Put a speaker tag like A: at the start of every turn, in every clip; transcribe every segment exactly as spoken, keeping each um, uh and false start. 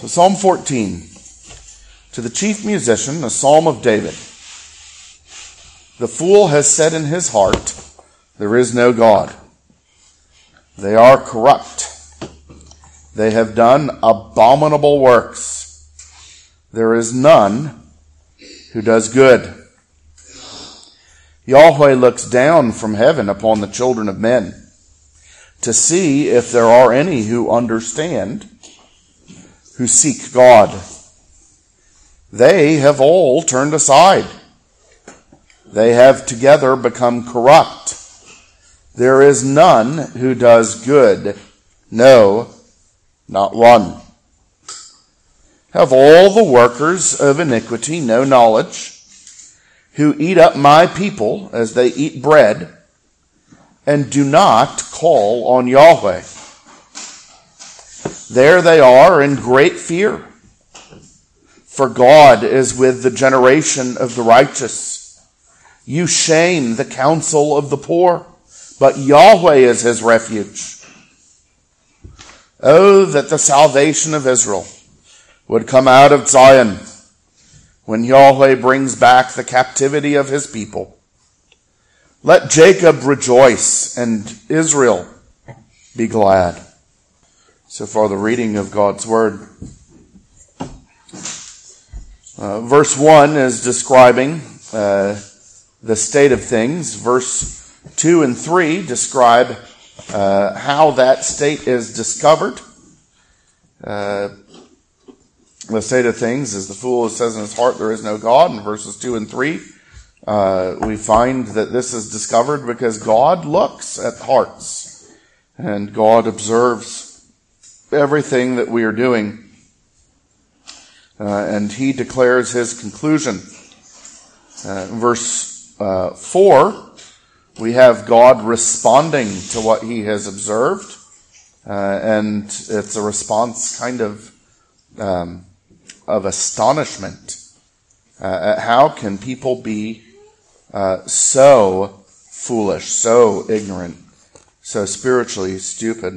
A: So Psalm fourteen. To the chief musician, a psalm of David. The fool has said in his heart, there is no God. They are corrupt. They have done abominable works. There is none who does good. Yahweh looks down from heaven upon the children of men to see if there are any who understand, who seek God. They have all turned aside. They have together become corrupt. There is none who does good, no, not one. Have all the workers of iniquity no knowledge, who eat up my people as they eat bread, and do not call on Yahweh? There they are in great fear, for God is with the generation of the righteous. You shame the counsel of the poor, but Yahweh is his refuge. Oh, that the salvation of Israel would come out of Zion when Yahweh brings back the captivity of his people. Let Jacob rejoice and Israel be glad. So far, the reading of God's word. Uh, verse one is describing uh, the state of things. Verse two and three describe uh, how that state is discovered. Uh, the state of things is the fool who says in his heart there is no God. In verses two and three, uh, we find that this is discovered because God looks at hearts and God observes everything that we are doing. Uh, and he declares his conclusion. Uh, verse uh, four, we have God responding to what he has observed. Uh, and it's a response kind of um, of astonishment. Uh, at how can people be uh, so foolish, so ignorant, so spiritually stupid?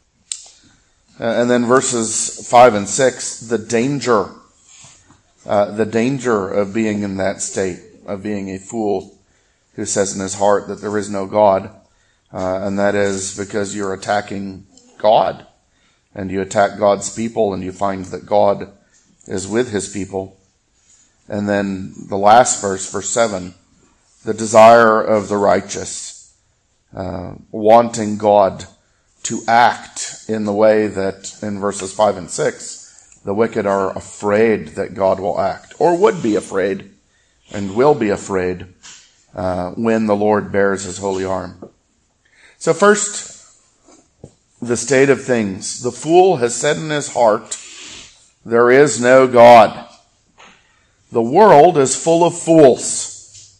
A: Uh, and then verses five and six, the danger, uh, the danger of being in that state, of being a fool who says in his heart that there is no God. Uh, and that is because you're attacking God. And you attack God's people and you find that God is with his people. And then the last verse, verse seven, the desire of the righteous, uh, wanting God to act in the way that in verses five and six, the wicked are afraid that God will act, or would be afraid and will be afraid uh, when the Lord bears his holy arm. So first, the state of things. The fool has said in his heart, there is no God. The world is full of fools.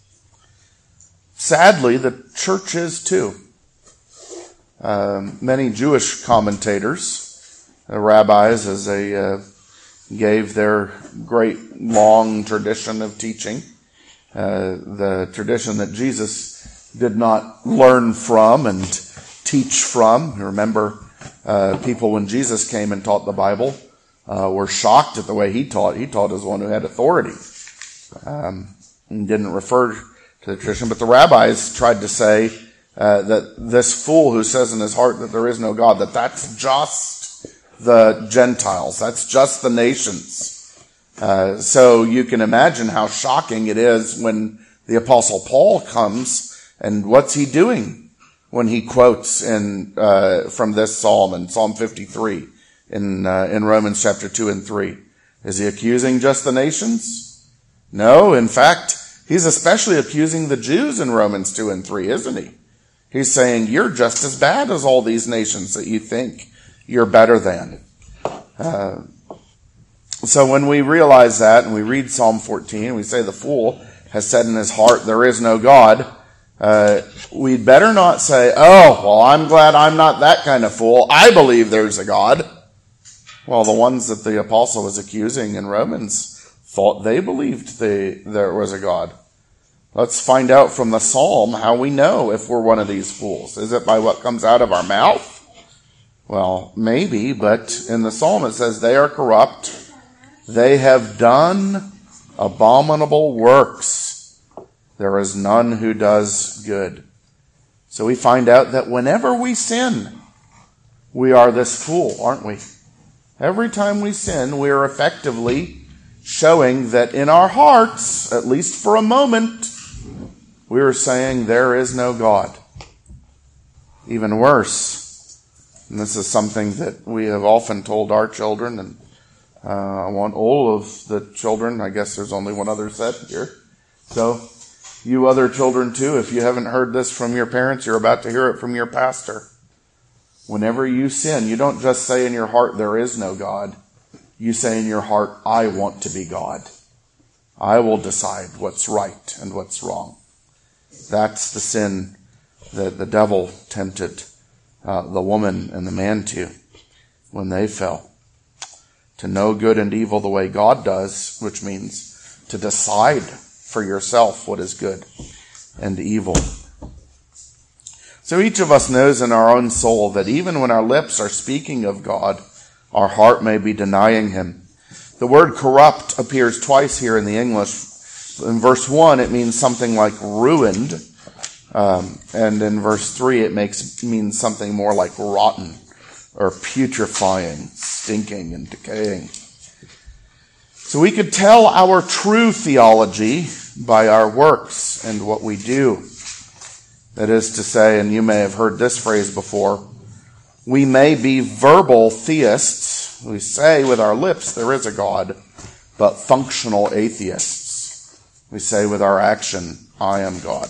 A: Sadly, the church is too. Um, many Jewish commentators, uh, rabbis, as they uh, gave their great long tradition of teaching, uh, the tradition that Jesus did not learn from and teach from. Remember, uh, people when Jesus came and taught the Bible uh, were shocked at the way he taught. He taught as one who had authority. Um, and didn't refer to the tradition, but the rabbis tried to say uh, that this fool who says in his heart that there is no God, that that's just the Gentiles, that's just the nations. Uh, so you can imagine how shocking it is when the Apostle Paul comes, and what's he doing when he quotes in uh, from this psalm in Psalm fifty-three in uh, in Romans chapter two and three? Is he accusing just the nations? No, in fact, he's especially accusing the Jews in Romans two and three, isn't he? He's saying, you're just as bad as all these nations that you think you're better than. Uh, so when we realize that and we read Psalm fourteen, we say the fool has said in his heart, there is no God. Uh, we'd better not say, oh, well, I'm glad I'm not that kind of fool. I believe there's a God. Well, the ones that the apostle was accusing in Romans thought they believed they, there was a God. Let's find out from the psalm how we know if we're one of these fools. Is it by what comes out of our mouth? Well, maybe, but in the psalm it says they are corrupt. They have done abominable works. There is none who does good. So we find out that whenever we sin, we are this fool, aren't we? Every time we sin, we are effectively showing that in our hearts, at least for a moment, we are saying there is no God. Even worse, and this is something that we have often told our children, and uh, I want all of the children, I guess there's only one other set here, so you other children too, if you haven't heard this from your parents, you're about to hear it from your pastor. Whenever you sin, you don't just say in your heart, there is no God. You say in your heart, I want to be God. I will decide what's right and what's wrong. That's the sin that the devil tempted uh, the woman and the man to when they fell. To know good and evil the way God does, which means to decide for yourself what is good and evil. So each of us knows in our own soul that even when our lips are speaking of God, our heart may be denying him. The word corrupt appears twice here in the English. In verse one, it means something like ruined. Um, and in verse three, it makes means something more like rotten or putrefying, stinking and decaying. So we could tell our true theology by our works and what we do. That is to say, and you may have heard this phrase before, we may be verbal theists. We say with our lips there is a God, but functional atheists. We say with our action, I am God.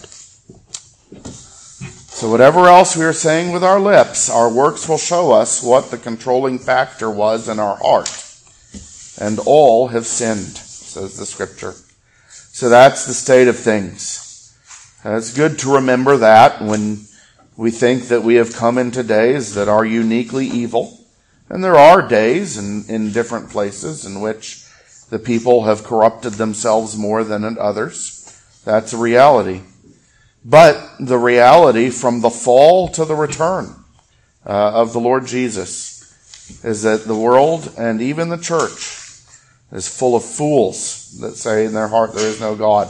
A: So whatever else we are saying with our lips, our works will show us what the controlling factor was in our heart. And all have sinned, says the scripture. So that's the state of things. And it's good to remember that when we think that we have come into days that are uniquely evil. And there are days in, in different places in which the people have corrupted themselves more than in others. That's a reality. But the reality from the fall to the return uh, of the Lord Jesus is that the world and even the church is full of fools that say in their heart there is no God.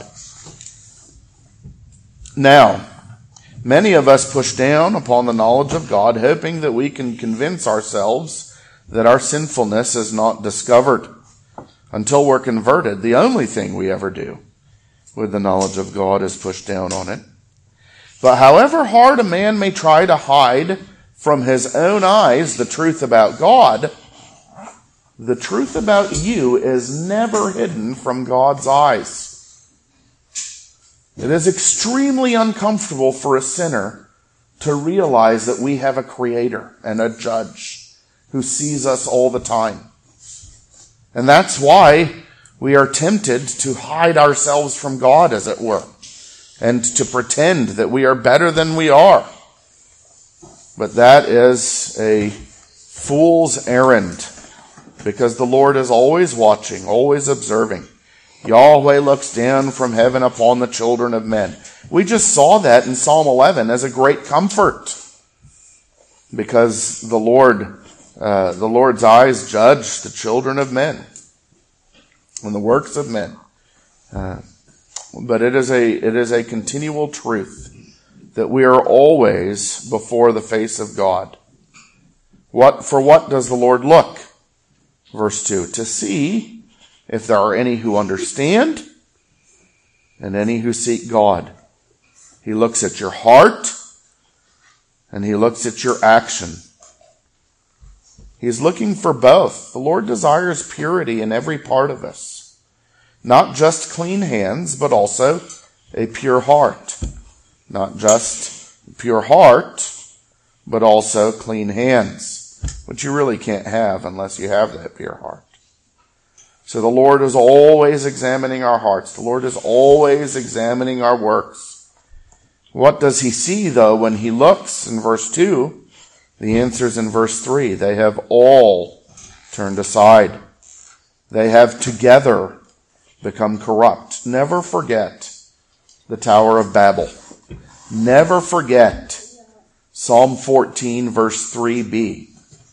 A: Now, many of us push down upon the knowledge of God, hoping that we can convince ourselves that our sinfulness is not discovered until we're converted. The only thing we ever do with the knowledge of God is push down on it. But however hard a man may try to hide from his own eyes the truth about God, the truth about you is never hidden from God's eyes. It is extremely uncomfortable for a sinner to realize that we have a creator and a judge who sees us all the time. And that's why we are tempted to hide ourselves from God, as it were, and to pretend that we are better than we are. But that is a fool's errand, because the Lord is always watching, always observing. Yahweh looks down from heaven upon the children of men. We just saw that in Psalm eleven as a great comfort, because the Lord, uh, the Lord's eyes judge the children of men and the works of men. Uh, but it is a it is a continual truth that we are always before the face of God. What for what does the Lord look? Verse two, to see if there are any who understand and any who seek God. He looks at your heart and he looks at your action. He's looking for both. The Lord desires purity in every part of us. Not just clean hands, but also a pure heart. Not just a pure heart, but also clean hands, which you really can't have unless you have that pure heart. So the Lord is always examining our hearts. The Lord is always examining our works. What does he see, though, when he looks? In verse two, the answer is in verse three. They have all turned aside. They have together become corrupt. Never forget the Tower of Babel. Never forget Psalm fourteen, verse three b.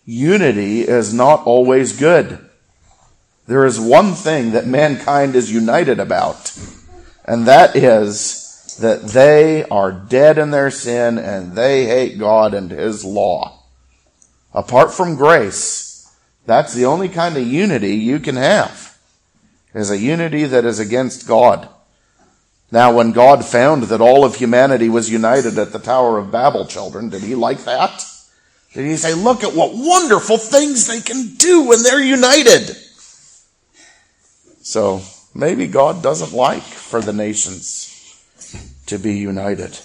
A: unity is not always good. There is one thing that mankind is united about, and that is that they are dead in their sin and they hate God and His law. Apart from grace, that's the only kind of unity you can have, is a unity that is against God. Now, when God found that all of humanity was united at the Tower of Babel, children, did He like that? Did He say, look at what wonderful things they can do when they're united? So, maybe God doesn't like for the nations to be united.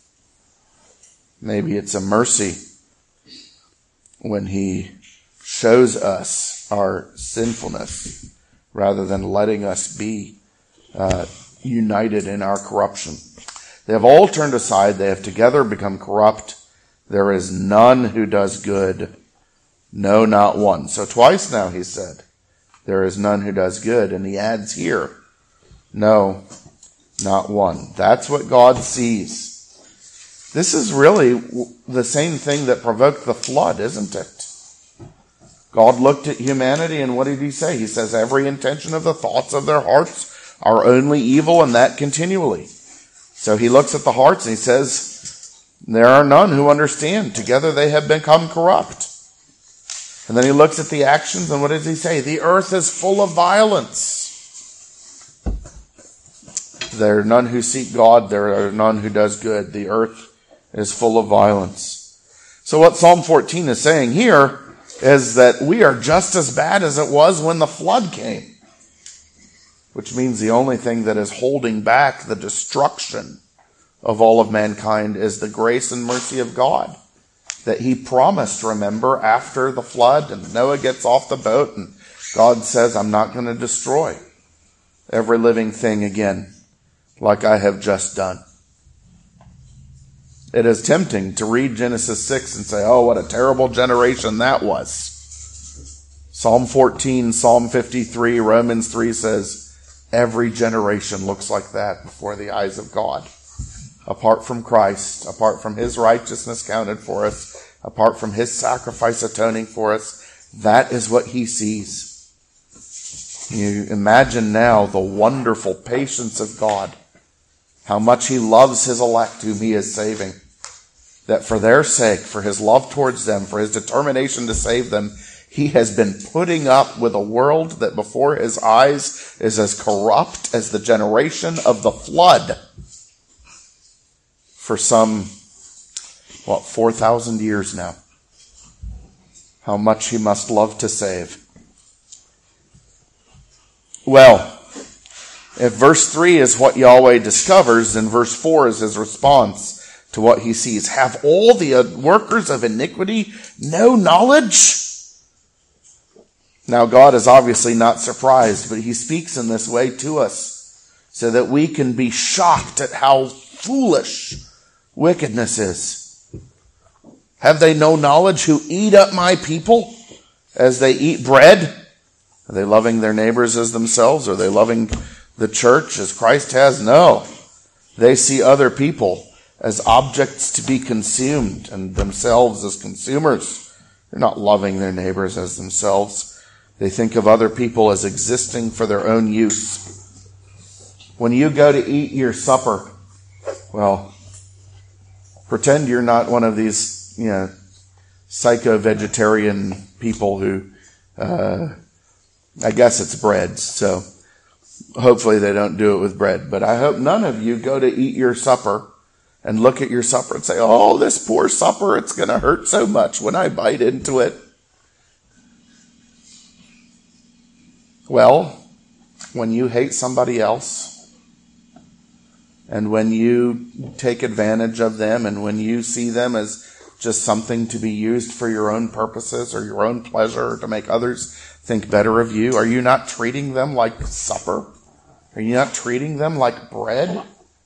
A: Maybe it's a mercy when He shows us our sinfulness rather than letting us be uh, united in our corruption. They have all turned aside. They have together become corrupt. There is none who does good. No, not one. So twice now He said, there is none who does good. And He adds here, no, not one. That's what God sees. This is really the same thing that provoked the flood, isn't it? God looked at humanity, and what did He say? He says, every intention of the thoughts of their hearts are only evil, and that continually. So He looks at the hearts and He says, there are none who understand. Together they have become corrupt. And then He looks at the actions, and what does He say? The earth is full of violence. There are none who seek God. There are none who does good. The earth is full of violence. So what Psalm fourteen is saying here is that we are just as bad as it was when the flood came. Which means the only thing that is holding back the destruction of all of mankind is the grace and mercy of God that He promised, remember, after the flood, and Noah gets off the boat and God says, I'm not going to destroy every living thing again like I have just done. It is tempting to read Genesis six and say, oh, what a terrible generation that was. Psalm fourteen, Psalm fifty-three, Romans three says, every generation looks like that before the eyes of God. Apart from Christ, apart from His righteousness counted for us, apart from His sacrifice atoning for us, that is what He sees. You imagine now the wonderful patience of God, how much He loves His elect whom He is saving, that for their sake, for His love towards them, for His determination to save them, He has been putting up with a world that before His eyes is as corrupt as the generation of the flood for some, what, four thousand years now. How much He must love to save. Well, if verse three is what Yahweh discovers, then verse four is His response to what He sees. Have all the workers of iniquity no knowledge? Now, God is obviously not surprised, but He speaks in this way to us so that we can be shocked at how foolish wickedness is. Have they no knowledge who eat up my people as they eat bread? Are they loving their neighbors as themselves? Are they loving the church as Christ has? No. They see other people as objects to be consumed and themselves as consumers. They're not loving their neighbors as themselves. They think of other people as existing for their own use. When you go to eat your supper, well, pretend you're not one of these, you know, psycho-vegetarian people who, uh, I guess it's bread, so hopefully they don't do it with bread. But I hope none of you go to eat your supper and look at your supper and say, oh, this poor supper, it's going to hurt so much when I bite into it. Well, when you hate somebody else, and when you take advantage of them, and when you see them as just something to be used for your own purposes or your own pleasure or to make others think better of you, are you not treating them like supper? Are you not treating them like bread?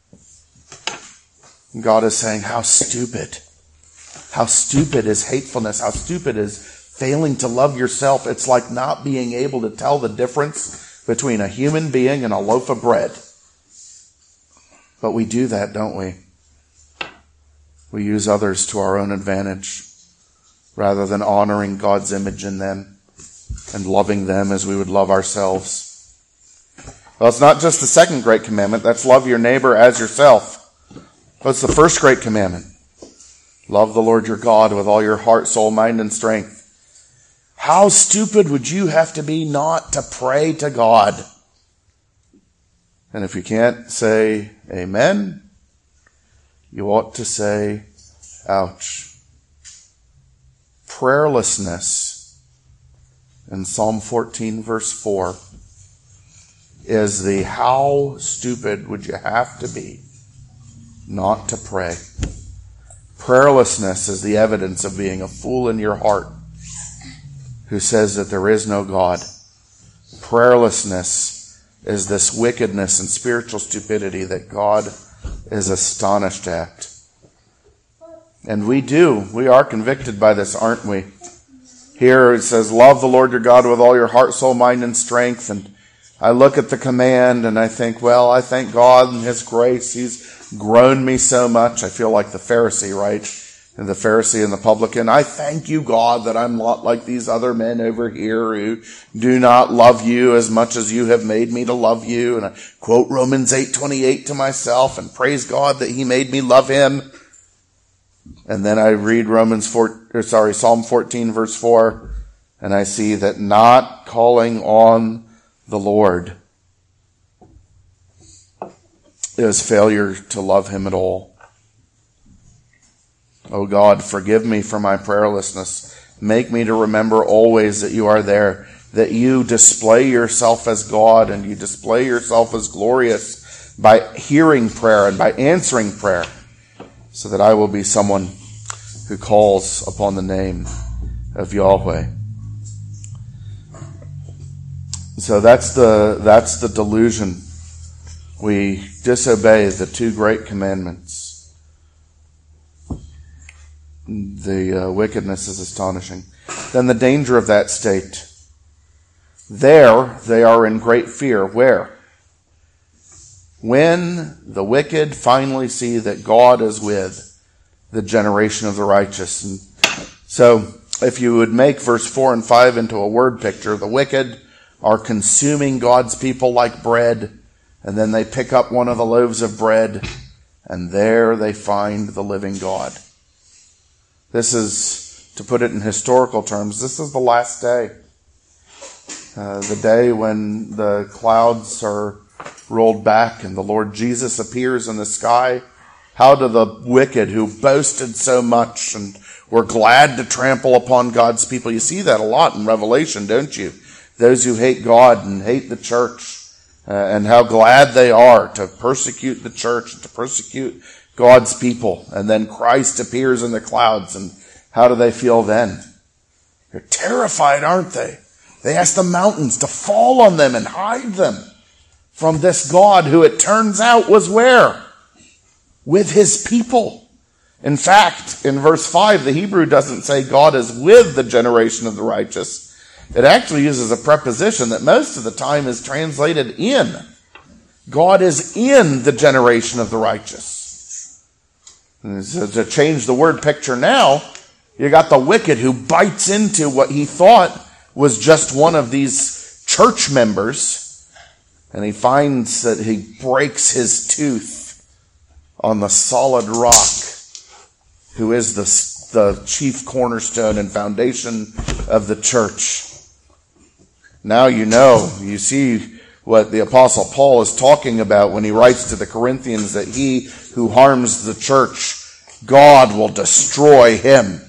A: And God is saying, how stupid. How stupid is hatefulness. How stupid is failing to love yourself. It's like not being able to tell the difference between a human being and a loaf of bread. But we do that, don't we? We use others to our own advantage rather than honoring God's image in them and loving them as we would love ourselves. Well, it's not just the second great commandment. That's love your neighbor as yourself. What's the first great commandment? Love the Lord your God with all your heart, soul, mind, and strength. How stupid would you have to be not to pray to God? And if you can't say amen, you ought to say, ouch. Prayerlessness in Psalm fourteen verse four is the how stupid would you have to be not to pray. Prayerlessness is the evidence of being a fool in your heart who says that there is no God. Prayerlessness is this wickedness and spiritual stupidity that God is astonished at. And we do. We are convicted by this, aren't we? Here it says, love the Lord your God with all your heart, soul, mind, and strength. And I look at the command and I think, well, I thank God and His grace. He's grown me so much. I feel like the Pharisee, right? And the Pharisee and the publican. I thank you, God, that I'm not like these other men over here who do not love you as much as you have made me to love you. And I quote Romans eight twenty-eight to myself and praise God that He made me love Him. And then I read Romans four, or sorry, Psalm fourteen verse four, and I see that not calling on the Lord is failure to love Him at all. Oh God, forgive me for my prayerlessness. Make me to remember always that you are there, that you display yourself as God and you display yourself as glorious by hearing prayer and by answering prayer, so that I will be someone who calls upon the name of Yahweh. So that's the, that's the delusion. We disobey the two great commandments. The uh, wickedness is astonishing. Then the danger of that state. There they are in great fear. Where? When the wicked finally see that God is with the generation of the righteous. And so if you would make verse four and five into a word picture, the wicked are consuming God's people like bread, and then they pick up one of the loaves of bread, and there they find the living God. This is, to put it in historical terms, this is the last day. Uh, the day when the clouds are rolled back and the Lord Jesus appears in the sky. How do the wicked who boasted so much and were glad to trample upon God's people? You see that a lot in Revelation, don't you? Those who hate God and hate the church, uh, and how glad they are to persecute the church, to persecute God's people. And then Christ appears in the clouds, and how do they feel then? They're terrified, aren't they? They ask the mountains to fall on them and hide them from this God who it turns out was where? With His people. In fact, in verse five, the Hebrew doesn't say God is with the generation of the righteous. It actually uses a preposition that most of the time is translated in. God is in the generation of the righteous. And so to change the word picture now, you got the wicked who bites into what he thought was just one of these church members, and he finds that he breaks his tooth on the solid rock, who is the, the chief cornerstone and foundation of the church. Now you know, you see what the Apostle Paul is talking about when he writes to the Corinthians that he who harms the church, God will destroy him.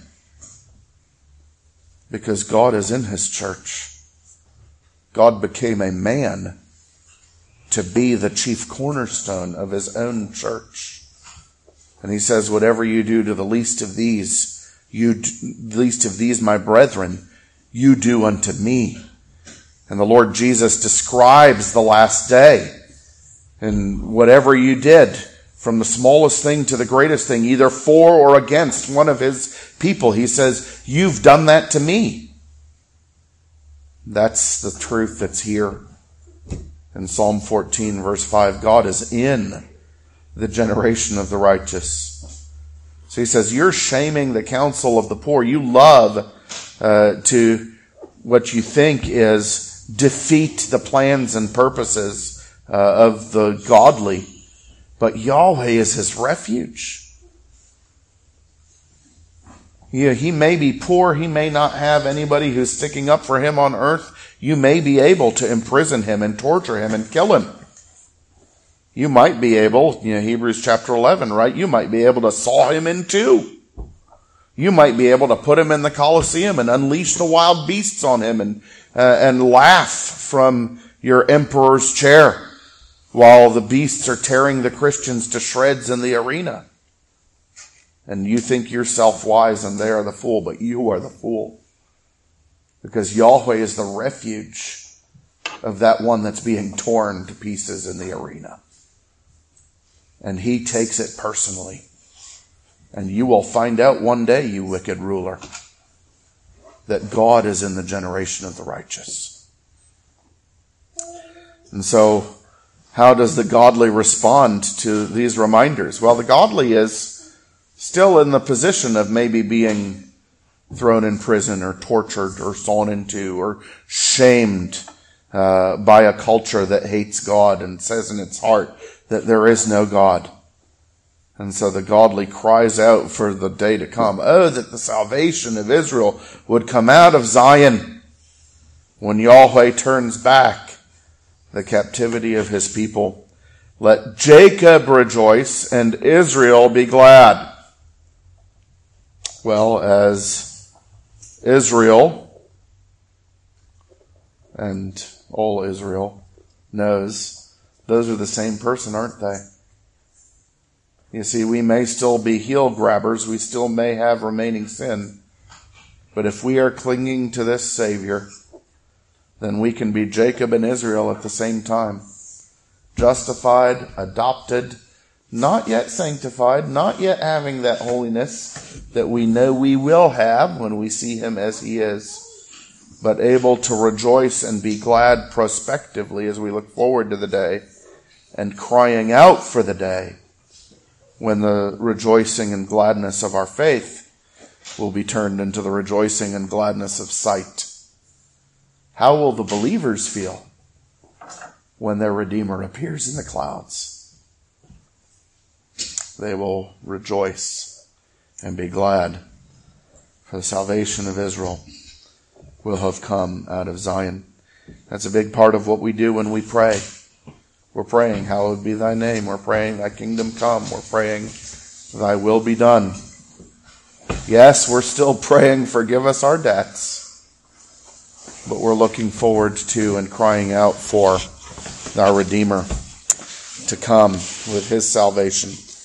A: Because God is in His church. God became a man to be the chief cornerstone of His own church. And He says, whatever you do to the least of these, you least of these, my brethren, you do unto me. And the Lord Jesus describes the last day. And whatever you did, from the smallest thing to the greatest thing, either for or against one of His people, He says, you've done that to me. That's the truth that's here. In Psalm fourteen, verse five, God is in the generation of the righteous. So he says, you're shaming the counsel of the poor. You love uh, to what you think is defeat the plans and purposes uh, of the godly. But Yahweh is his refuge. Yeah, he may be poor. He may not have anybody who's sticking up for him on earth. You may be able to imprison him and torture him and kill him. You might be able, you know, Hebrews chapter eleven, right? You might be able to saw him in two. You might be able to put him in the Colosseum and unleash the wild beasts on him and uh, and laugh from your emperor's chair while the beasts are tearing the Christians to shreds in the arena. And you think yourself wise and they are the fool, but you are the fool. Because Yahweh is the refuge of that one that's being torn to pieces in the arena. And he takes it personally. And you will find out one day, you wicked ruler, that God is in the generation of the righteous. And so, how does the godly respond to these reminders? Well, the godly is still in the position of maybe being thrown in prison or tortured or sawn into or shamed uh, by a culture that hates God and says in its heart that there is no God. And so the godly cries out for the day to come. Oh, that the salvation of Israel would come out of Zion when Yahweh turns back the captivity of his people. Let Jacob rejoice and Israel be glad. Well, as Israel and all Israel knows, those are the same person, aren't they? You see, we may still be heel grabbers. We still may have remaining sin. But if we are clinging to this Savior, then we can be Jacob and Israel at the same time. Justified, adopted, not yet sanctified, not yet having that holiness that we know we will have when we see him as he is, but able to rejoice and be glad prospectively as we look forward to the day and crying out for the day when the rejoicing and gladness of our faith will be turned into the rejoicing and gladness of sight. How will the believers feel when their Redeemer appears in the clouds? They will rejoice and be glad, for the salvation of Israel will have come out of Zion. That's a big part of what we do when we pray. We're praying, hallowed be thy name. We're praying, thy kingdom come. We're praying, thy will be done. Yes, we're still praying, forgive us our debts. But we're looking forward to and crying out for our Redeemer to come with his salvation.